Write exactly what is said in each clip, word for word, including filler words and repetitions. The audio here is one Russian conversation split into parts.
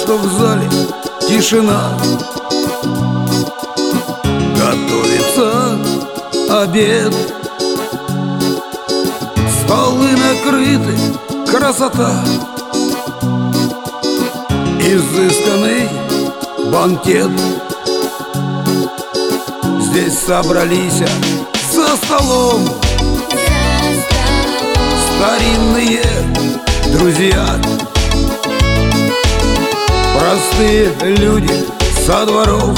что в зале тишина. Готовится обед, столы накрыты, красота, изысканный банкет. Здесь собрались за столом старинные друзья, простые люди со дворов,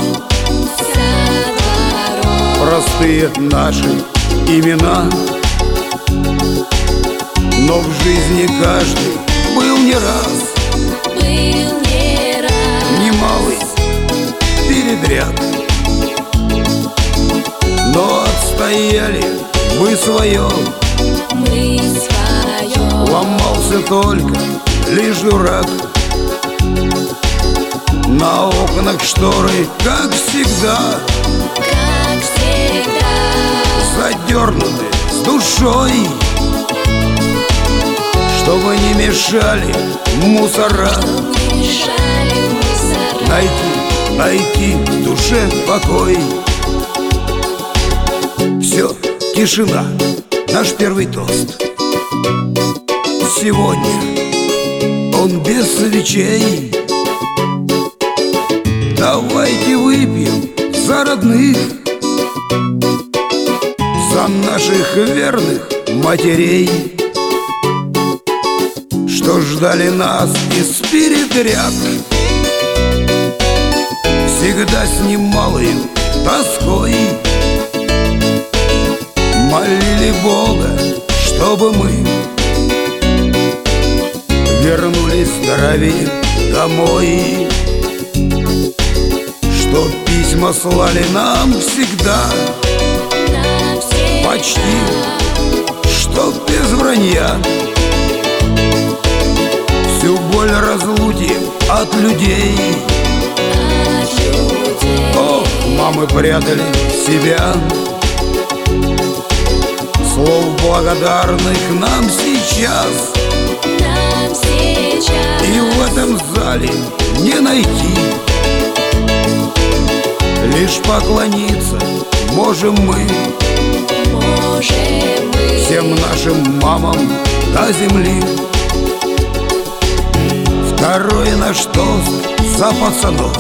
простые наши имена. Но в жизни каждый был не раз, был не раз, немалый передряг. Но отстояли мы свое, мы свое. ломался только лишь дурак. На окнах шторы, как всегда, Как всегда, задернуты с душой, чтобы не мешали мусора. не мешали мусора. Найти, найти в душе покой. Все, тишина, наш первый тост. Сегодня он без свечей. Давайте выпьем за родных, за наших верных матерей, что ждали нас из передряг, всегда с немалой тоской. Молили Бога, чтобы мы вернулись здоровее домой, что письма слали нам всегда, Навсегда. почти, что без вранья. Всю боль разлуки от людей, От людей. ох, мамы прятали себя. Слов благодарных нам сейчас Нам сейчас. и в этом зале не найти. Лишь поклониться можем мы Можем мы всем нашим мамам до земли. Второй наш тост за пацанов,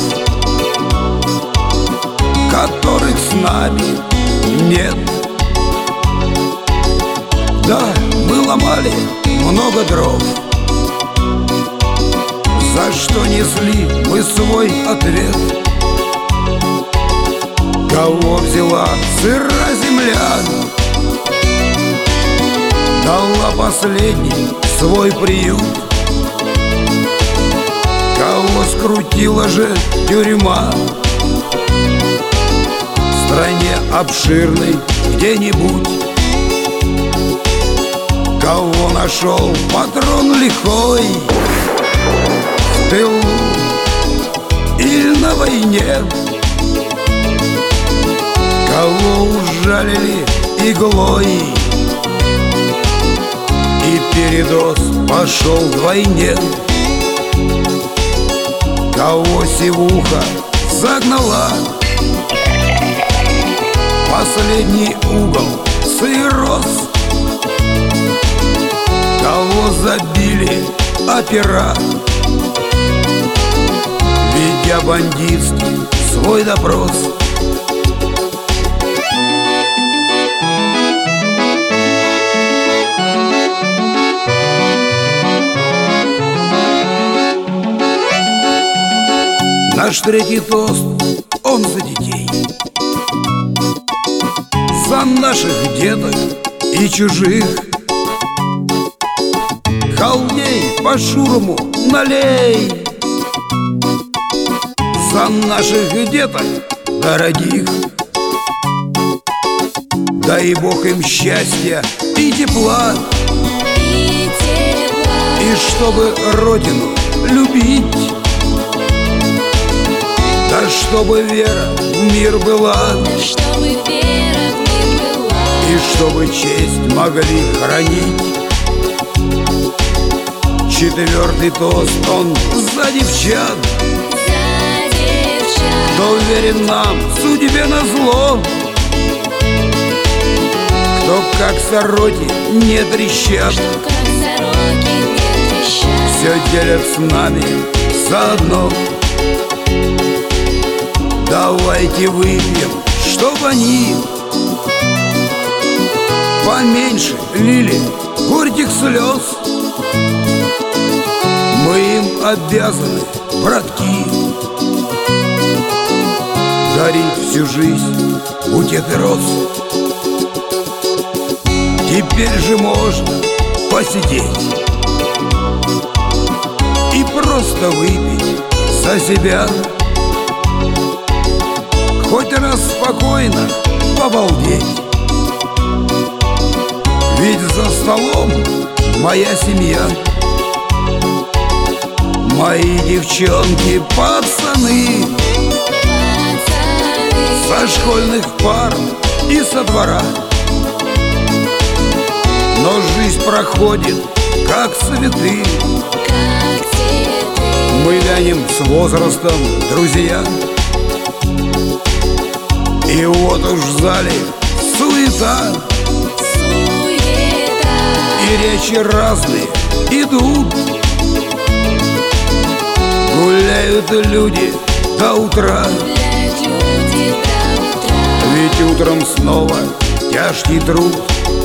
которых с нами нет. Да, мы ломали много дров, за что несли мы свой ответ. Кого взяла сыра земля, дала последний свой приют. Кого скрутила же тюрьма в стране обширной где-нибудь. Кого нашел патрон лихой в тылу или на войне. Кого ужалили иглой и передоз пошел вдвойне. Кого сивуха загнала последний угол сырос. Кого забили опера, ведя бандитский свой допрос. Наш третий тост, он за детей, за наших деток и чужих. Халдей по-шурому налей, за наших деток дорогих. Дай Бог им счастья и тепла, и тепла. и чтобы родину любить. Да чтобы вера в мир была, Чтобы вера в мир была, и чтобы честь могли хранить. Четвертый тост, он за девчат, за девчат, кто уверен нам, судьбе назло, кто как сороки не трещат, что как сороки не трещат, все делят с нами заодно. Давайте выпьем, чтоб они поменьше лили горьких слез. Мы им обязаны, братки, дарить всю жизнь букеты роз. Теперь же можно посидеть и просто выпить за себя, хоть раз спокойно побалдеть. Ведь за столом моя семья, мои девчонки, пацаны, пацаны, со школьных пар и со двора. Но жизнь проходит, как цветы, как цветы, мы вянем с возрастом, друзья. И вот уж в зале суета, суета, и речи разные идут. Гуляют люди до утра, гуляют люди до утра, ведь утром снова тяжкий труд.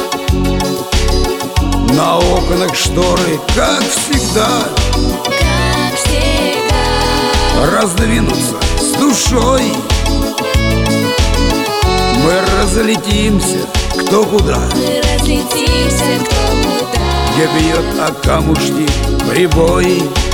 На окнах шторы, как всегда, как всегда, раздвинутся с душой. Мы разлетимся кто куда, мы разлетимся кто куда, где бьет о камушки прибой.